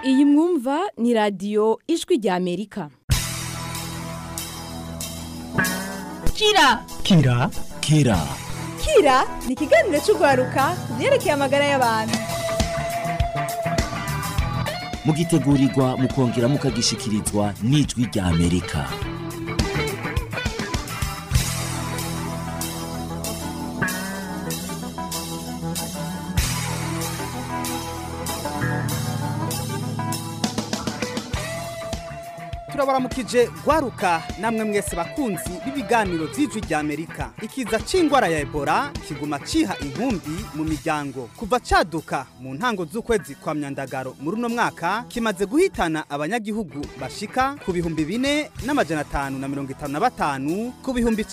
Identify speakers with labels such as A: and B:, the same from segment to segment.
A: Iyi mwumva ni radiyo ijwi rya Amerika.
B: Kira
C: ni ikiganiro cy'urwaruka ku byerekeye amagara y'abantu.
B: mugitegurirwa mukongera mukagishikirizwa n'ijwi rya Amerika.
D: Turabaramukije gwaruka namwe mwese bakunzi b'ibiganiro by'ijwi rya Amerika. Ikiza c'ingwara ya Ebola kiguma ciha inkumbi mu miryango kuva caduka mu ntango z'ukwezi kwa Myandagaro muri uno mwaka kimaze guhitana abanyagihugu bashika ku bihumbi 4,555 ku bihumbi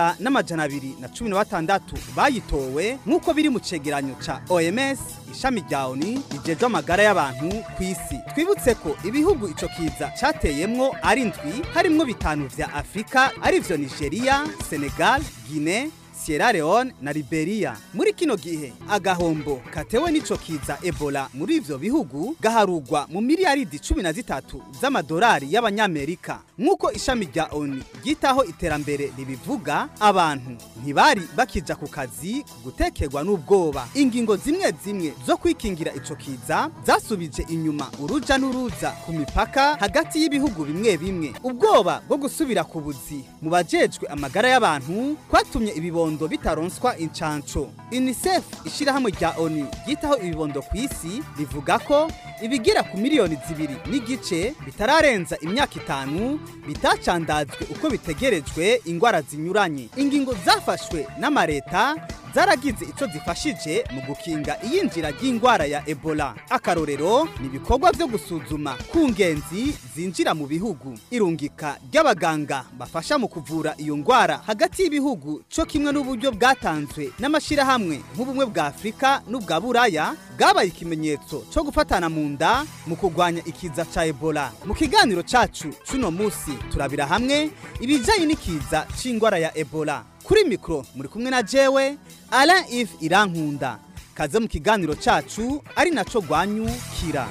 D: 9,216 bayitowe nk'uko biri mu cegeranyo ca OMS ishami rya ONU rijeje amagara y'abantu ku isi. Twibutse ko ibihugu ico kiza cateyemwo ari ndwi harimwo bitanu vya Afrika arivyo Nigeria, Senegal, Guinea, Sierra Leone na Liberia. Muri kino gihe agahombo katewe n'ico kiza Ebola muri ivyo bihugu gaharugwa mu miliyaridi 13 z'amadolari y'abanyamerika. Nk'uko ishami rya ONU gitaho iterambere ribivuga, abantu ntibari bakija ku kazi gutekerwa n'ubwoba. Ingingo zimwe zimwe zo kwikingira ico kiza zasubije inyuma uruja n'uruza ku mipaka hagati y'ibihugu bimwe bimwe. Ubwoba bwo gusubira ku buzi mu bajejwe amagara y'abantu kwatumye ibibondo bitaronswa incanco. UNICEF ishirahamwe rya ONU gitaho ibibondo ku isi rivuga ko ibigira ku miliyoni 2.5 bitararenza imyaka 5 bitacandazwe uko bitegerejwe ingwara zinyuranye. Ingingo zafashwe n'amareta zaragize ico zifashije mu gukinga iyinjira ry'ingwara ya Ebola. Akarorero ni ibikorwa byo gusuzuma ku ngenzi zinjira mu bihugu, irungika ry'abaganga bafasha mu kuvura iyo ngwara hagati y'ibihugu, co kimwe n'uburyo bwatanzwe n'amashirahamwe nk'ubumwe bwa Afrika n'ubwa Buraya bwabaye ikimenyetso cyo gufatana mu nda mu kugwanya ikiza ca Ebola. Mu kiganiro cacu cuno musi turabira hamwe ibijanye n'ikiza c'ingwara ya Ebola. Kuri mikro muri kumwe na jewe Alain Yves Irankunda. Kaze mu kiganiro cacu ari naco gwanyu Kira.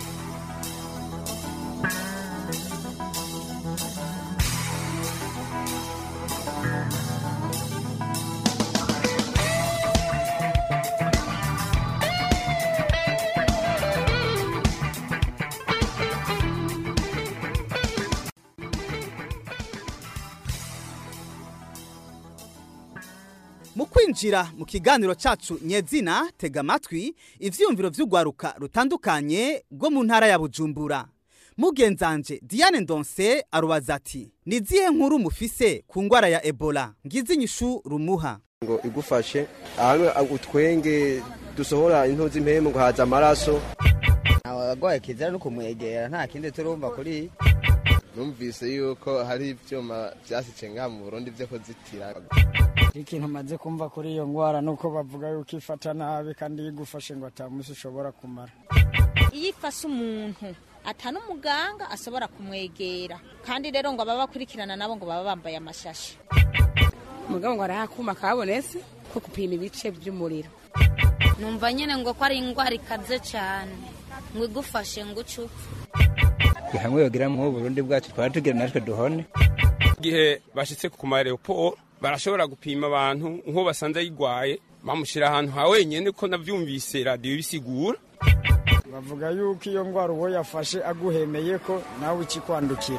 D: Mu kwinjira mu kiganiro cacu nyezina, tega amatwi ivyumviro vy'ugwaruka rutandukanye rwo mu ntara ya Bujumbura. Mugenzanje Diane Ndonse arubaza ati: nizihe nkuru mufise ku ngwara ya Ebola? Ngize inyishu rumuha.
E: Ngo igufashe ahanwe utwenge dusohora intozi impemu ngo haza amaraso.
F: Abagwaye kizara no kumwegera nta kindi turumva kuri.
G: Numvise yuko hari ivyuma vyasicenga mu Burundi vyo kuzitira.
H: Ikintu maze kumva kuri iyo ngwara nuko bavuga yuko ifata nabi kandi igufashe ngo atamusi ushobora kumara.
I: Iyifashe umuntu atana umuganga asobora kumwegera, kandi rero ngo ababakurikirana nabo ngo baba bambaye amashashi.
J: Mugabo ngo arahakuma kabonese ko kupima ibice by'umuriro.
K: Numva nyene ngo ko ari ingwara ikaze cyane ngo igufashe ngo ucupe.
F: Hamwe yogira mu Burundi bwacu twatugira natwe duhone.
L: Gihe bashitse ku marepo barashobora gupima abantu nko basanze yigwaye bamushira ahantu ha wenyene ko navyumvise radio bisigura.
H: Bavuga yuko iyo ngwara uwo yafashe aguhemeye ko nawe ikikwandukira.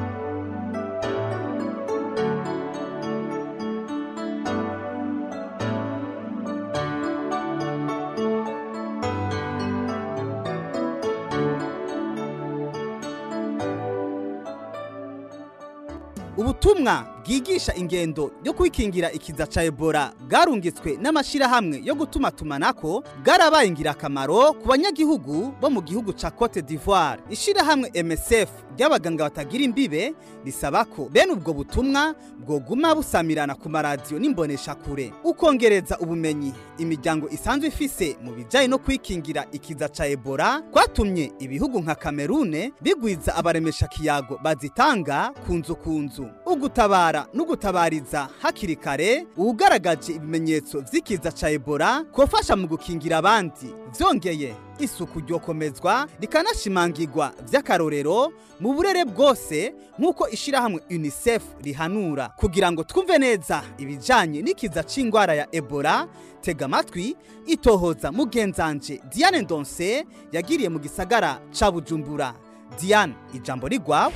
D: Ubutumwa bwigisha ingendo yo kwikingira ikiza ca Ebola bwarungitswe n'amashirahamwe yo gutuma tumanako bwarabaye ingirakamaro ku banyagihugu bo mu gihugu ca Cote d'Ivoire. Ishirahamwe MSF ry'abaganga batagira imbibe risaba ko bene ubwo butumwa bwoguma busamirana ku maradiyo n'imbonesha kure, ukongereza ubumenyi imiryango isanzwe ifise mu bijanye no kwikingira ikiza ca Ebola kwatumye ibihugu nka Cameroon bigwiza abaremesha kiyago bazitanga kunzu. Ugutabara guhamagara no gutabariza hakiri kare ugaragaje ibimenyetso vy'ikiza ca Ebola kofasha mu gukingira abandi. Vyongeye isuku ryokomezwa rikanashimangirwa vy'akarorero mu burere bwose nk'uko ishirahamwe UNICEF rihanura. Kugira ngo twumve neza ibijanye n'ikiza c'ingwara ya Ebola, tega amatwi itohoza mugenzanje Diane Ndonse yagiriye mu gisagara ca Bujumbura. Diane, ijambo rigwawe.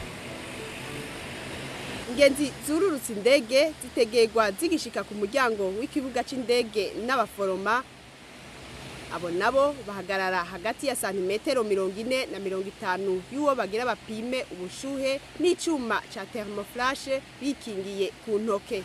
M: Ingenzi zururutse indege zitegerwa zigishika ku muryango w'ikibuga c'indege n'abaforoma. Abo nabo bahagarara hagati ya santimetero 40 na 50 y'uwo bagira bapime ubushuhe n'icuma ca thermoflash bikingiye ku ntoke.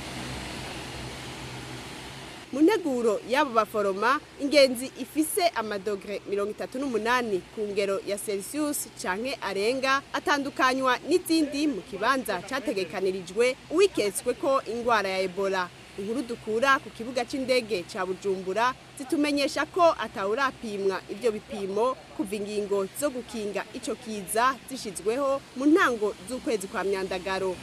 M: Mu nteguro y'abo baforoma, ingenzi ifise amadogre 38 ku ngero ya Celsius canke arenga atandukanywa n'izindi mu kibanza categekanirijwe uwiketswe ko ingwara ya Ebola. Inkuru dukura ku kibuga c'indege ca Bujumbura zitumenyesha ko atawurapimwa ivyo bipimo kuva ingingo zo gukinga ico kiza zishizweho mu ntango z'ukwezi kwa Myandagaro.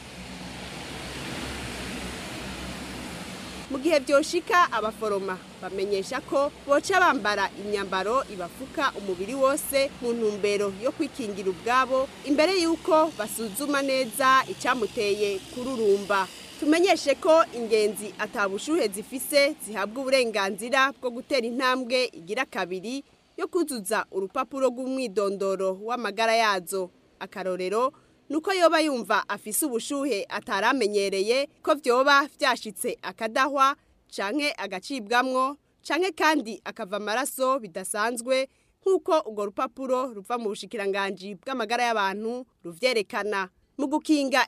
M: Mu gihe byoshika abaforoma bamenyesha ko boca bambara imyambaro ibafuka umubiri wose mu ntumbero yo kwikingira ubwabo imbere yuko basuzuma neza icamuteye kururumba. Tumenyeshe ko ingenzi atabushuhe zifise zihabwa uburenganzira bwo gutera intambwe igira kabiri yo kuzuza urupapuro rw'umwidondoro w'amagara yazo. Akarorero nuko yoba yumva afise ubushuhe ataramenyereye ko vyoba vyashitse akadahwa canke agacibwamwo canke kandi akava amaraso bidasanzwe nkuko urwo rupapuro ruva mu bushikiranganji bw'amagara y'abantu ruvyerekana. Mu gukinga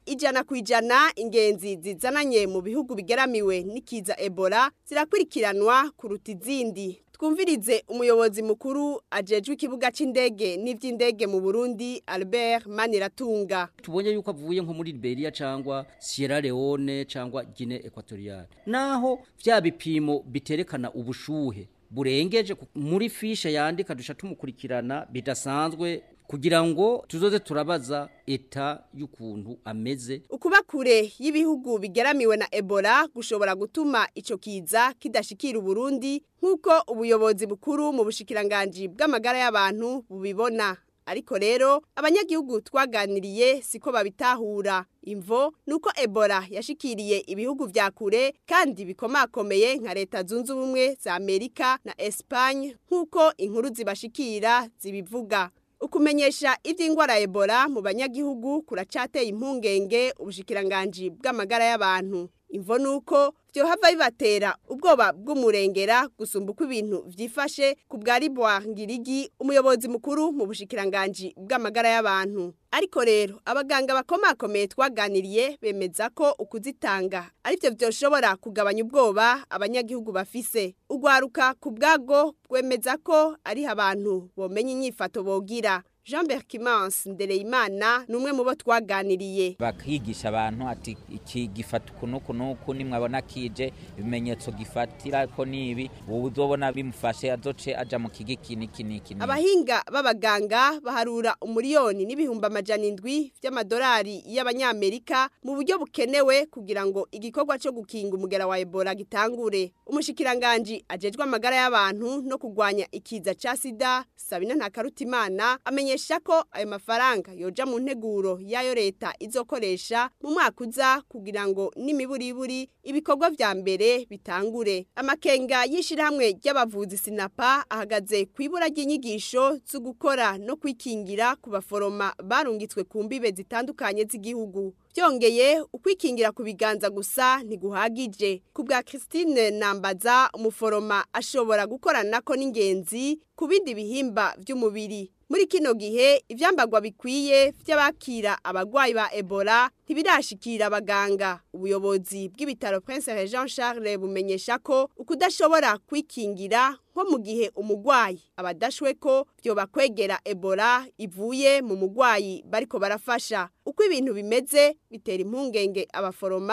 M: 100% ingenzi zizananye mu bihugu bigeramiwe n'ikiza Ebola zirakurikiranwa kuruta izindi. Twumvirize umuyobozi mukuru ajejwe ikibuga c'indege n'ivy'indege mu Burundi Albert Maniratunga.
N: Tubonye yuko avuye nko muri Liberia cyangwa Sierra Leone cyangwa Guinea Equatoriale, naho vya bipimo biterekana ubushuhe burengeje muri fishe yandika dusha tumukurikirana bidasanzwe kugira ngo tuzoze turabaza eta y'ukuntu ameze.
M: Ukuba kure y'ibihugu bigeramiwe na Ebola gushobora gutuma ico kiza kidashikira Burundi nkuko ubuyobozi bukuru mu bushikiranganji bw'amagara y'abantu bubibona. Ariko rero abanyagihugu twaganiriye siko babitahura. Imvo nuko Ebola yashikiriye ibihugu vya kure kandi bikomakomeye nka Leta Zunze Ubumwe za Amerika na Espagne nkuko inkuru zibashikira zibivuga. Ukumenyesha ivy'ingwara Ebola mu banyagihugu kuracateye impungenge ubushikiranganji bw'amagara y'abantu. Imvo nuko vyohava bibatera ubwoba bw'umurengera gusumba uko ibintu vyifashe ku bwa Liboire Ngirigi umuyobozi mukuru mu bushikiranganji bw'amagara y'abantu. Ariko rero abaganga bakomakomeye twaganiriye bemeza ko ukuzitanga arivyo vyoshobora kugabanya ubwoba abanyagihugu bafise. Ugwaruka ku bwago gwemeza ko ari abantu bomenya inyifato bogira. Jean Berkimans Ndereyimana numwe mu bo twaganiriye.
O: Bakigisha abantu ati iki gifata kunuku nimwabona kije ibimenyetso gifatira ko nibi wowe uzobona bimufashe azoce aja mu kigiki.
M: Abahinga b'abaganga baharura umuriyoni n'ibihumbi 700 vy'amadolari y'abanyamerika mu buryo bukenewe kugira ngo igikorwa cyo gukinga umugera wa Ebola gitangure. Umushikiranganje ajejwe amagara y'abantu no kugwanya ikiza ca sida Sabina Ntakarutimana amenyesha ko ayo mafaranga yoja mu nteguro yayo leta izokoresha mu mwaka uza kugira ngo n'imiburiburi ibikorwa vya mbere bitangure. Amakenga yishirahamwe ry'abavuzi Sinapa ahagaze kwibura ry'inyigisho zo gukora no kwikingira ku baforoma barungitswe ku mbibe zitandukanye z'igihugu. Byongeye ukwikingira ku biganza gusa ntiguhagije. Ku bwa Christine Nambaza umuforoma ashobora gukorana ko n'ingenzi ku bindi bihimba by'umubiri. Muri kino gihe ivyambagwa bikwiye vy'abakira abagwayi ba Ebola ntibirashikira abaganga. Ubuyobozi bw'ibitaro Prince Jean Charles bumenyesha ko ukudashobora kwikingira nko mu gihe umugwayi abadashwe ko byo bakwegera Ebola ivuye mu mugwayi bariko barafasha. Uko ibintu bimeze bitera impungenge abaforoma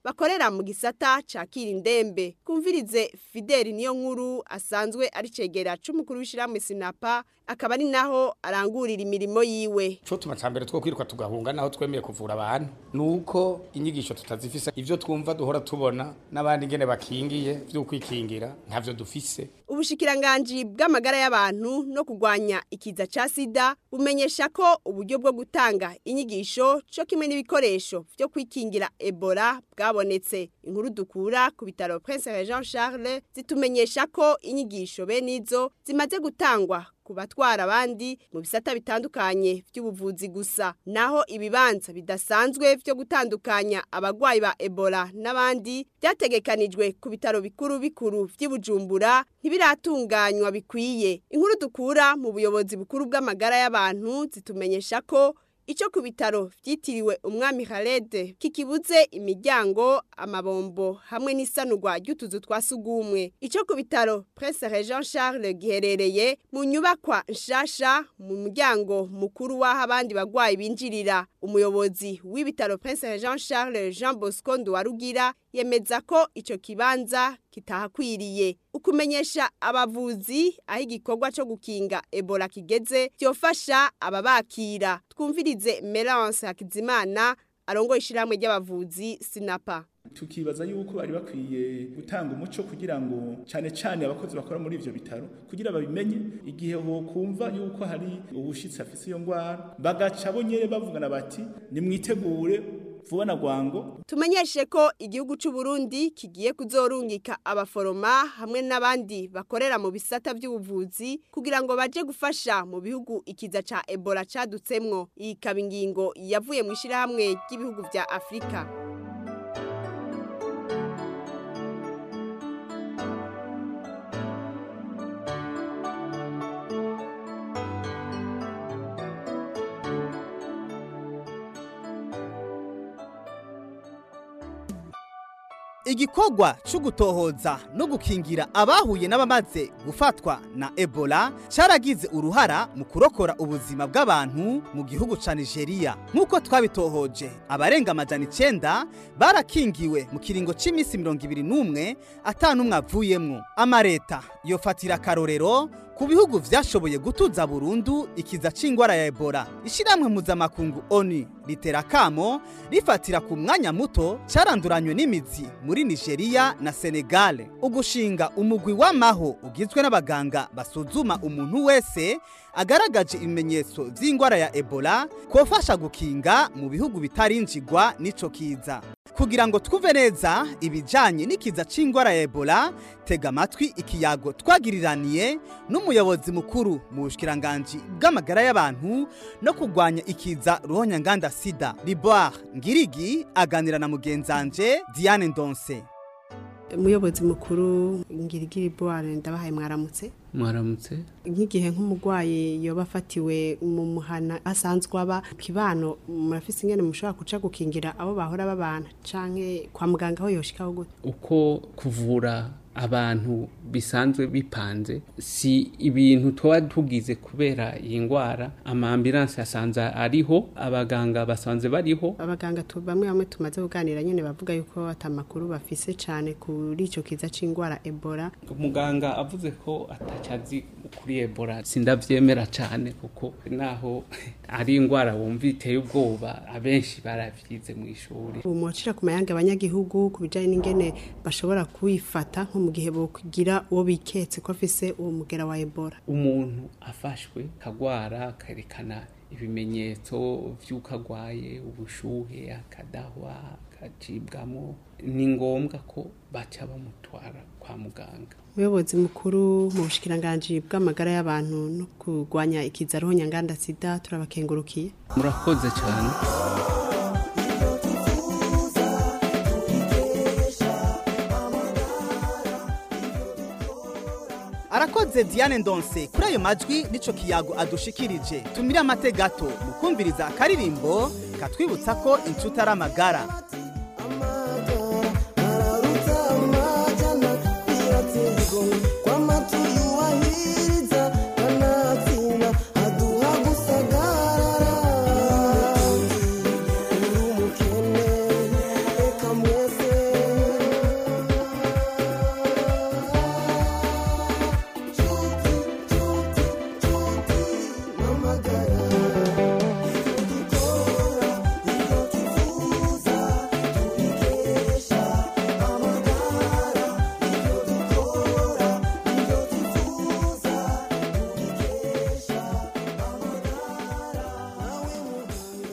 M: bakorera mu gisata ca Kirindembe. Kumvirize Fideli niyo nkuru asanzwe ari cegera c'umukuru w'ishiramwe Sinapa akaba ari naho arangurira imirimo yiwe.
P: Cyo tumacambere two kwiruka tugahunga naho twemeye kuvura abantu nuko inyigisho tutazifisa ivyo twumva duhora tubona n'abandi ngene bakingiye vyo kwikingira ntavyo dufise.
M: Ubushikiranganji bw'amagara y'abantu no kugwanya ikiza ca sida bumenyesha ko uburyo bwo gutanga inyigisho cyo kimwe n'ibikoresho vyo kwikingira Ebola bwabonetse. Inkuru dukura ku bitaro Prince Jean Charles zitumenyesha ko inyigisho benizo zimaze gutangwa kubatwara abandi mu bisata bitandukanye by'ubuvuzi gusa, naho ibibanza bidasanzwe byo gutandukanya abagwayi ba Ebola n'abandi byategekanijwe ku bitaro bikuru by'Ibujumbura ntibiratunganywa bikwiye. Inkuru dukura mu buyobozi bukuru bw'amagara y'abantu zitumenyesha ko ico ku bitaro vyitiriwe umwami Khaled kikibuze imiryango, amabombo hamwe n'isanurwa ry'utuzu twa sugumwe. Ico ku bitaro Prince Jean Charles giherereye mu nyubakwa nshasha mu muryango mukuru w'aho abandi bagwayi binjirira. Umuyobozi w'ibitaro Prince Jean Charles Jean Bosco Nduwarugira yemeza ko ico kibanza kitahakwiriye. Ukumenyesha abavuzi aho igikorwa cyo gukinga Ebola kigeze byofasha ababakira. Twumvirize Melance Hakizimana arongo ishiramwe ry'abavuzi Sinapa.
Q: Tukibaza yuko bari bakwiye gutanga umuco kugira ngo cyane abakozi bakora muri ivyo bitaro kugira babimenye igihe ho kumva yuko hari ubushitsi afise iyo ngwara bagaca bonyere bavugana bati nimwitegure vuba na gwango. Tumenyeshe ko igihugu c'u Burundi kigiye kuzorungika abaforoma hamwe n'abandi bakorera mu bisata by'ubuvuzi kugira ngo baje gufasha mu bihugu ikiza ca Ebola cadutsemwo. Iyi kabingingo yavuye mu ishirahamwe ry'ibihugu vya Afrika.
D: Igikorwa cyo gutohoza no gukingira abahuye n'abamaze gufatwa na Ebola cyaragize uruhara mu kurokora ubuzima bw'abantu mu gihugu ca Nigeria. Nkuko twabitohoje, abarenga 900 barakingiwe mu kiringo c'imisi 21 atanumwe avuyemwo. Amareta yofatira karorero ku bihugu vyashoboye gutuza burundu ikiza c'ingwara ya Ebola. Ishiramwe mpuzamakungu ONU litera kamo rifatira ku mwanya muto caranduranywe n'imizi muri Nigeria na Senegal. Ugushinga umugwi w'amaho ugizwe n'abaganga basuzuma umuntu wese agaragaje ibimenyetso vy'ingwara ya Ebola kofasha gukinga mu bihugu bitarinjigwa n'ico kiza. Kugira ngo twuve neza ibijanye n'ikiza c'ingwara ya Ebola, tega amatwi ikiyago twagiriraniye n'umuyobozi mukuru mu bushikiranganje bw'amagara y'abantu no kugwanya ikiza ruhonyanganda sida. Liboire Ngirigi aganira na mugenzanje Diane Ndonse.
R: Umuyobozi mukuru Ngirigi Liboire, ndabahaye mwaramutse.
S: Mwaramutse.
R: Nk'igihe nk'umugwayi yoba afatiwe mu muhana asanzwe aba kibano, murafise ingene mushobora kuca gukingira abo bahora babana canke kwa muganga aho yoshikaho gute?
S: Uko kuvura abantu bisanzwe bipanze si ibintu twa tugize kubera iyi ngwara. Ambulance yasanze ariho, abaganga basanze bariho.
R: Abaganga bamwe tumaze kuganira nyene bavuga yuko atamakuru bafise cane kuri ico kiza c'ingwara Ebola.
S: Umuganga avuze ko atacazi kuri Ebola sindavyemera cane, kuko naho ari ingwara wumva iteye ubwoba abenshi baravyize mu ishuri.
R: Umucira ku mayanga abanyagihugu kubijanye n'ingene bashobora kwifata nko mu gihe bo kugira uwo biketse ko afise uwo mugera wa Ebola.
S: Umuntu afashwe kagwara karekana ibimenyetso vy'ukagwaye, ubushuhe, akadahwa, akacibwamo, ni ngombwa ko baca bamutwara kwa muganga.
R: Umuyobozi mukuru mu bushikiranganje bw'amagara y'abantu no kugwanya ikiza ruhonyanganda sida, turabakengurukiye.
S: Murakoze cyane.
D: Arakoze Diane Ndonse kuri ayo majwi nico kiyago adushikirije. Tumira amategato mu kumviriza akaririmbo katwibutsa ko inshuti ari amagara.
T: Mwese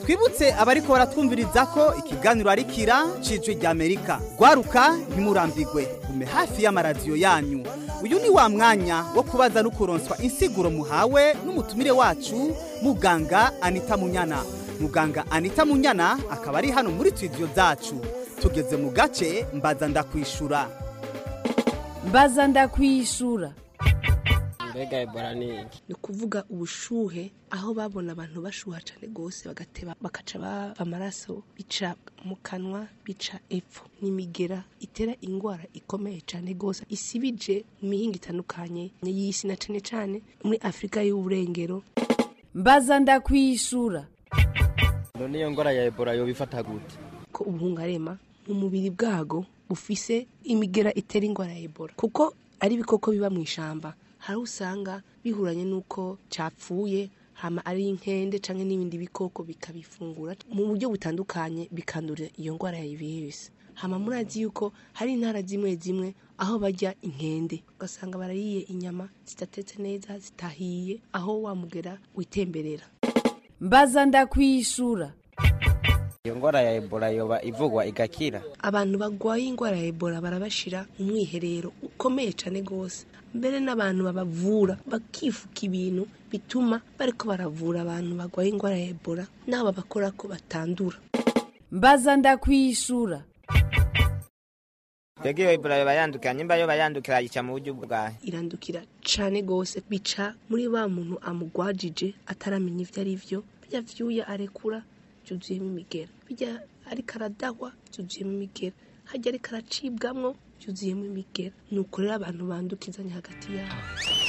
D: twibutse abariko baratwumviriza ko ikiganiro ari kira cijwi rya Amerika. Gwaruka ntimurambigwe, gume hafi y'amaradiyo yanyu. Uyu ni wa mwanya wo kubaza no kuronswa insiguro muhawe n'umutumire wacu muganga Anita Munyana. Muganga Anita Munyana akaba ari hano muri studio zacu. Tugeze mu gace mbaza ndakwishura.
A: Mbaza ndakwishura.
F: Mbega Ebola ni
T: kuvuga ubushuhe aho babona abantu bashuha cyane gose bagateba bakaca bava amaraso bica mu kanwa bica epfo n'imigera itera ingwara ikomeye cyane gose isibije mu mihinga itandukanye y'isi na cyane muri Afrika y'uburengero.
A: Mbaza ndakwishura.
F: none iyo ngwara ya Ebola yo bifata gute?
T: Ko ubuhungarema mu mubiri bwago bufise imigera itera ingwara ya Ebola kuko ari bikoko biba mu ishamba. Hari usanga bihuranye nuko capfuye hama ari inkende canke n'ibindi bikoko bikabifungura mu buryo butandukanye bikandura iyo ngwara ya virus. Hama murazi yuko hari intara zimwe aho bajya inkende ugasanga barariye inyama zitatetse neza zitahiye aho wamugera witemberera.
A: Mbaza ndakwishura.
F: Iyo ngwara ya Ebola yoba ivugwa igakira?
T: Abantu bagwaye ingwara ya Ebola barabashira umwiherero ukomeye cyane gose. Mbere n'abantu babavura bakifuka ibintu bituma bariko baravura abantu bagwaye ingwara ya Ebola nabo bakora ko batandura.
A: Mbaza ndakwishura.
F: Mbega iyo Ebola yoba yandukira nimba yoba yandukira yica mu buryo bwahe?
T: Irandukira cyane gose bica muri ba muntu amugwajije ataramenya ivyo ari vyo bijya vyuya arekura cyuzuyemo imigera bijya ari karadahwa cyuzuyemo imigera hajya ari karacibwamwo cyuzuyemo imigera nuko rero abantu bandukizanya hagati yabo.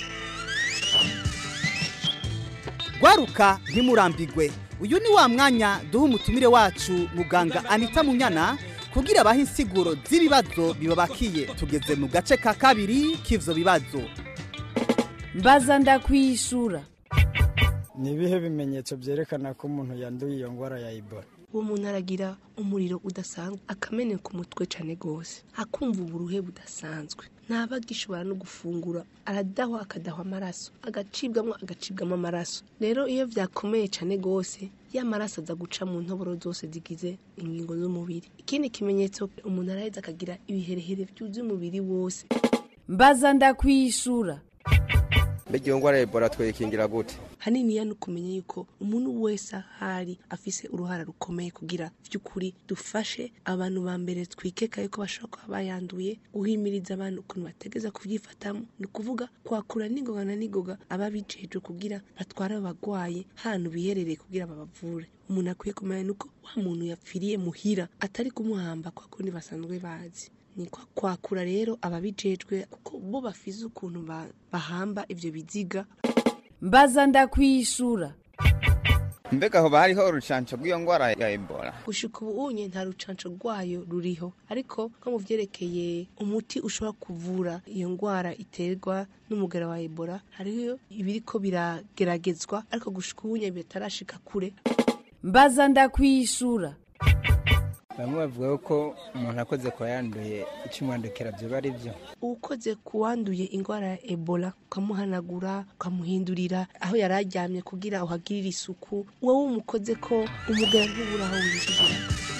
D: Gwaruka ntimurambigwe, uyu ni wa mwanya duha umutumire wacu muganga Anita Munyana kugira abahe insiguro z'ibibazo bibabakiye. Tugeze mu gace ka kabiri k'ivyo bibazo.
A: Mbaza ndakwishura.
H: Nibihe bimenyetso byerekana ko umuntu yanduye iyo ngwara ya Ebola?
T: Uwo muntu aragira umuriro udasanzwe akameneka ku mutwe cyane gose akumva uburuhe budasanzwe ntabagishobora no gufungura aradahwa akadahwa amaraso agacibwamo amaraso. Rero iyo vyakomeye cyane gose ya maraso aza guca mu ntoboro zose zigize ingingo z'umubiri. Ikindi kimenyetso umuntu araheza akagira ibiherehere byuzuye umubiri wose.
A: Mbaza ndakwishura.
E: Mbega iyo ngwara ya Ebola twikingira gute?
T: Hanini ya nukumenya yuko umuntu wese ahari afise uruhara rukomeye kugira vy'ukuri dufashe abantu ba mbere twikeka yuko bashobora kuba bayanduye guhimiriza abantu ukuntu bategeza kuvyifatamo ni kuvuga kwakura n'ingoga ababijeje kugira batwara abagwaye hantu biherereye kugira babavure. Umuntu akwiye kumenya nuko wa muntu yapfiriye muhira atari kumuhamba kwa kundi basanzwe bazi. Ni kwakura rero ababijejwe kuko bo bafize ukuntu bahamba ivyo biziga.
A: Mbaza ndakwishura.
U: Mbega ho bariho urucanco rw'iyo ngwara ya Ebola?
T: Gushika ubunye nta rucanco rwayo ruriho ariko ko mu vyerekeye umuti ushobora kuvura iyo ngwara iterwa n'umugera wa Ebola hariho ibiriko birageragezwa ariko gushika ubunye bitarashika kure.
A: Mbaza ndakwishura.
F: Bamwe bavuga ko umuntu akoze ko yanduye ikimwandukira byo bari byo.
T: Ukoze kuwanduye ingwara ya Ebola ukamuhanagura ukamuhindurira aho yararyamye kugira uhagirire isuku wowe umukoze ko umugera ntuburaho wishyira.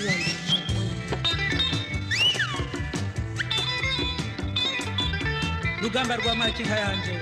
V: Rugamba rwa makinka yanje.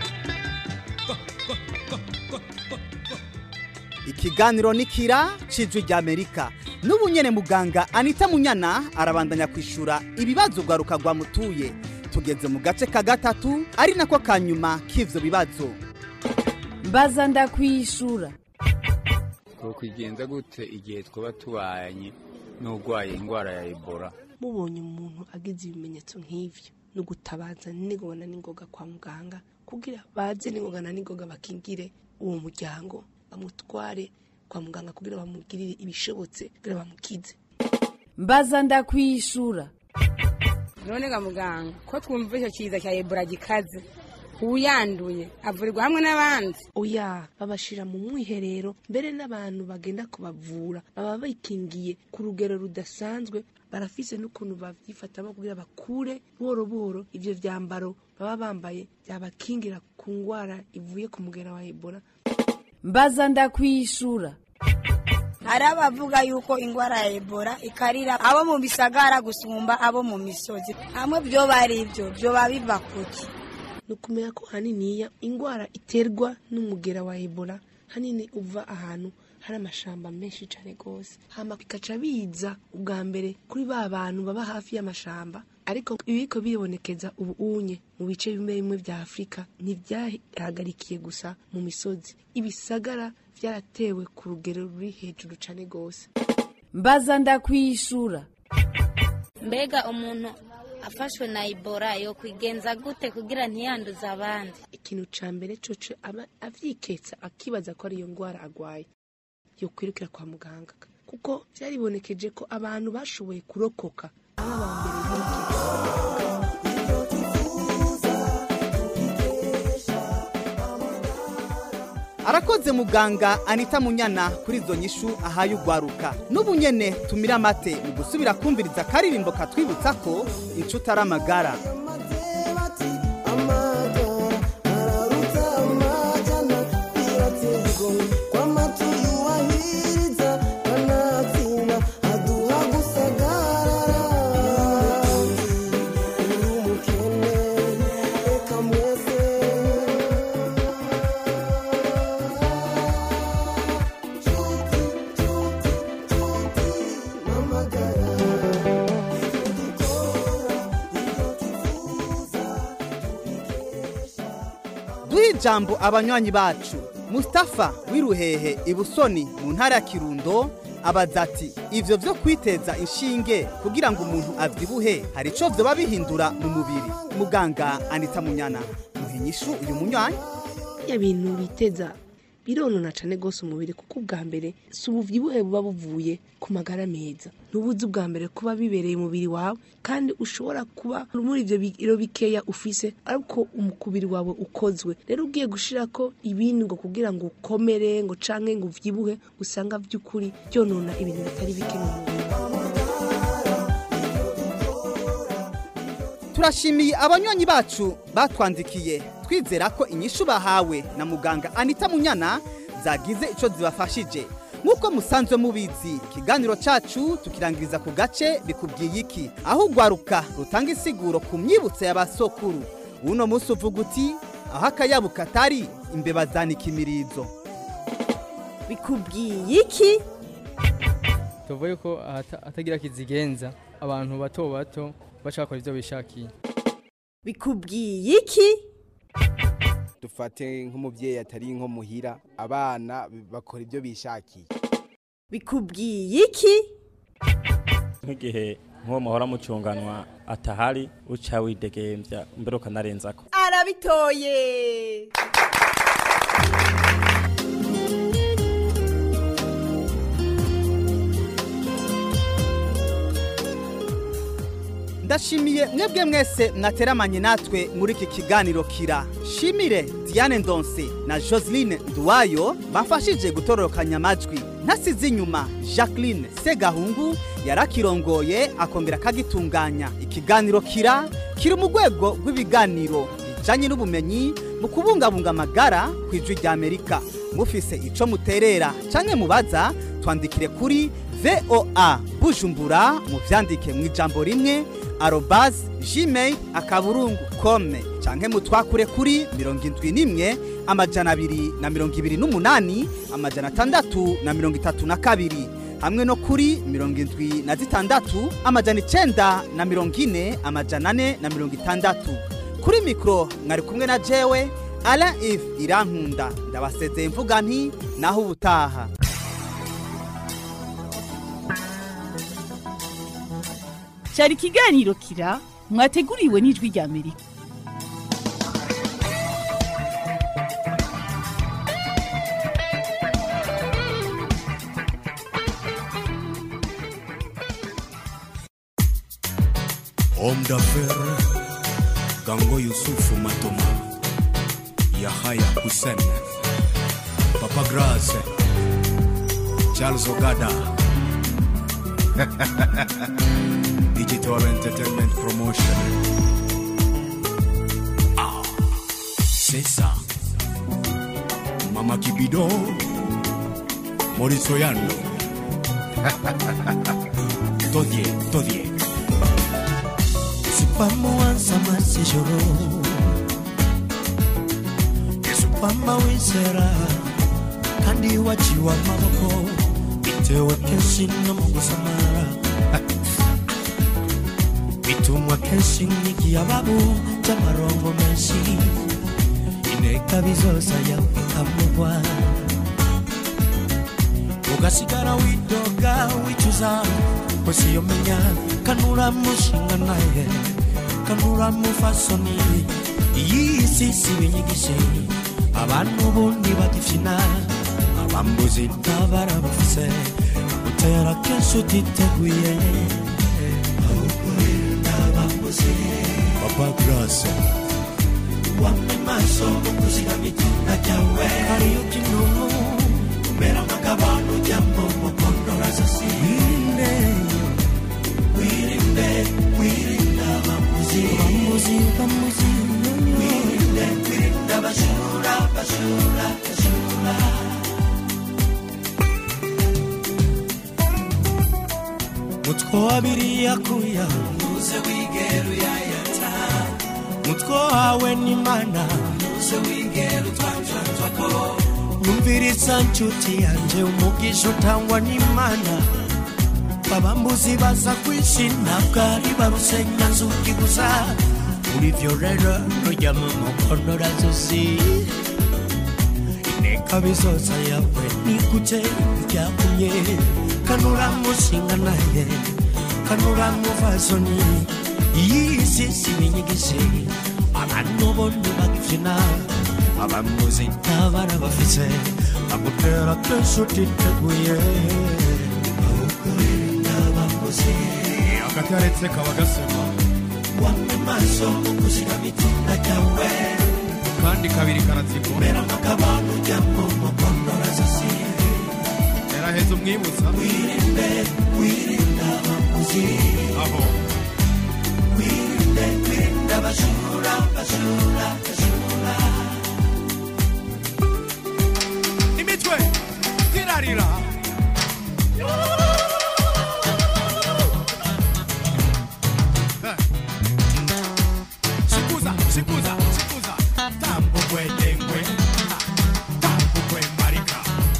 D: Ikiganiro nikira cijwi rya Amerika. Nubu nyene muganga Anita Munyana arabandanya kwishura ibibazo gwaruka gwa mutuye. Tugeze mu gace ka gatatu ari nako kanyuma k'ivyo bibazo.
A: Mbaza ndakwishura.
W: Ko kwigenza gute igihe twaba tubanye n'ugwaye ingwara ya Ebola?
T: Mubonye umuntu agize ibimenyetso nk'ivyo no gutabaza n'ingona n'ingoga kwa muganga kugira baze n'ingona n'ingoga bakingire uwo muryango bamutware kwa muganga kugira bamugirire ibishobotse kugira bamukize.
A: Mbaza ndakwishura.
J: None ga muganga ko twumva icyo kiza cya Ebola gikaze uyanduye avurirwa hamwe n'abandi?
T: Oya babashira mu mwiherero mbere n'abantu bagenda kubavura baba bikingiye ku rugero rudasanzwe barafise n'ukuntu bavyifatamo kugira bakure buhoro ivyo vyambaro baba bambaye byabakingira ku ngwara ivuye ku mugera wa Ebola.
A: Mbaza ndakwishura.
J: ari abavuga yuko ingwara ya Ebola ikarira abo mu bisagara gusumba abo mu misozi hamwe byo bari ibyo byo babiva kuki
T: nukumenya ko haniniya ingwara iterwa n'umugera wa Ebola hanini uva ahantu hari amashamba menshi cyane gose hama bikaca biza ubwa mbere kuri ba bantu baba hafi y'amashamba ariko ibiko bibonekeza ubu unye mu bice bimwe bya Afrika ntibyahagarikiye gusa mu misozi ibisagara byaratewe ku rugero ruri hejuru cyane gose.
A: Mbaza ndakwishura.
K: Mbega umuntu afashwe na Ebola yo kwigenza gute kugira ntiyanduze abandi?
T: Ikintu ca mbere coco aba avyiketsa akibaza ko ari iyo ngwara agwaye yo kwirukira kwa muganga kuko byaribonekeje ko abantu bashoboye kurokoka
D: Arakoze muganga Anita Munyana kuri izo nyishu ahaye ugwaruka. N'ubu nyene tumira amate mu gusubira kumviriza karirimbo katwibutsa ko inshuti ari amagara. Jambo abanywanyi bacu Mustafa wiruhehe ibusoni mu ntara ya Kirundo abazati ivyo vyo kwiteza inshinge kugira ngo umuntu avyibuhe hari ico vyo babihindura mu mubiri. Muganga Anita Munyana muhinyishu uyu munywanyi
T: ibintu biteza bironona cyane gose umubiri kuko ubwa mbere subuvyibuhe buba buvuye ku magara meza nubuzi ubwa mbere kuba bibereye umubiri wawe kandi ushobora kuba muri ivyo biro bikeya ufise ariko umukubiri wawe ukozwe rero ugiye gushirako ibindi ngo kugira ngo ukomere ngo canke ngo uvyibuhe usanga vy'ukuri byonona ibintu bitari bike mu mubiri.
D: Turashimiye abanywanyi bacu batwandikiye twizera ko inyishu bahawe na muganga Anita Munyana zagize ico zibafashije. Nkuko musanzwe mubizi ikiganiro cacu tukirangiriza ku gace bikubwiye iki aho ugwaruka rutanga isiguro ku myibutso y'abasokuru. Uno musi uvuga uti aho akayabu katari imbeba zanika imirizo.
M: Bikubwiye iki?
B: Tuvuye ko atagira kizigenza abantu bato bato bashaka ivyo bishakiye.
M: Bikubwiye iki?
C: Dufate nk'umuvyeyi atari nko muhira abana bakora ivyo bishakiye.
M: Bikubwiye iki?
G: Nk'igihe nko muhora mucunganwa atahari uca widegemvya mbere ukanarenzako.
M: Arabitoye.
D: Ndashimiye mwebwe mwese mwateramanye natwe muri iki kiganiro kira. Shimire Diane Ndonse na Joseline Nduwayo bafashije gutororokanya amajwi. Ntasize inyuma Jacqueline Segahungu yarakirongoye akongera kagitunganya. Ikiganiro kira kiri mu rwego rw'ibiganiro bijanye n'ubumenyi mu kubungabunga amagara kw'ijwi rya Amerika. Mufise ico muterera canke mubaza twandikire kuri VOA Bujumbura mu vyandike mu ijambo rimwe @gmail.com canke mutwakure kuri 71 amajana 228 amajana 632 hamwe no kuri 76 amajana 940 amajana 460. Kuri mikro mwari kumwe na jewe Alain Yves Irankunda ndabasezeye mvuga nti naho ubutaha.
A: Cyari kiganiro kira mwateguriwe n'ijwi rya Amerika.
X: Homme d'affaires Gango Yusufu Matoma Yahaya Hussein Papa Grace Charles Ogada Digital Entertainment Promotion. Ah, c'est ça. Mama Kibido, Maurice Oyando, Todie. Sipamuanza masijoro Esupamba wizera Kandi wachiwa maboko Itewe kenshi no mugusamara Bitumwa kenshi niki ababu Jamarongo menshi Ineka bizosa yawe ikamugwa Ugasigara widoga wicuza Kwesi yomenya kanura mushinga naye Kanura mufasoni Iyi sisi binyigishe Abantu bundi bagifina Abambuzi ntabara bafise Utera kenshi utiteguye Abambuzi Papa Grace Wame maso mukuzika mitinda jawe Kariuki nunu Mera makabano jambo mokondora sasi Wirinde bamuzi Wirinde bashura Mutko abiri yakuya Nuze wigeru yayata Mutko hawe ni mana Nuze wigeru twanjako Numviriza nshuti yanje umugisha utangwa n'Imana Babambuzi baza kwishina bwari barusenya nzuki gusa Urivyo rero nujya mu mukono razosi Ineka bizoza yawe nikuje byakumye Kanura mushinga naye Kanura mufasoni Iyi sisi binyigishe Abantu bondi bagifina Abambuzi ntabara bafise Amutera kenshi utiteguye Akataretse kabagasema Wame maso mukuzika mitinda jawe Kandi kabiri karatiko Mera makabano jambo mokondora sasi Mera hezo mwibutsa Wirinde abamuzi Aho Wirinde bashura Imitwe tirarira Sikuza Tambo kwe dengwe Tambo kwe marika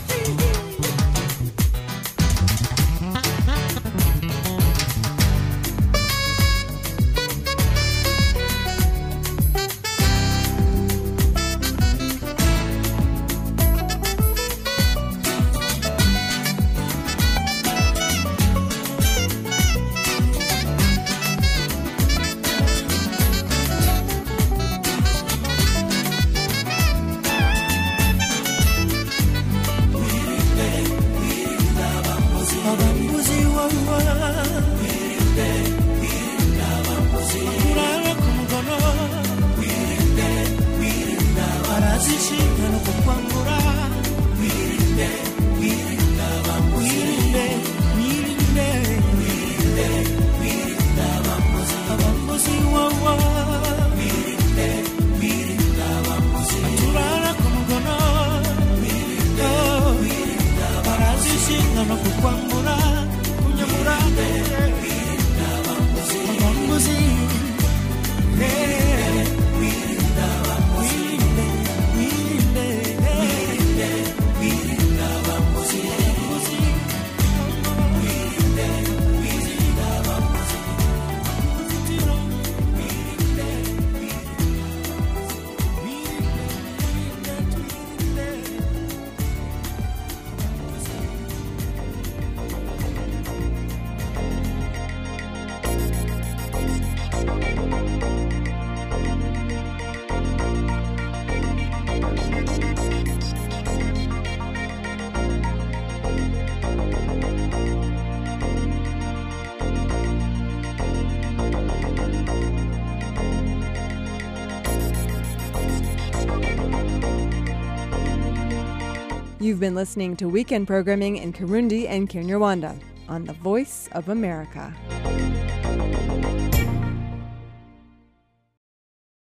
I: You've been listening to weekend programming in Kirundi and Kinyarwanda on the Voice of America.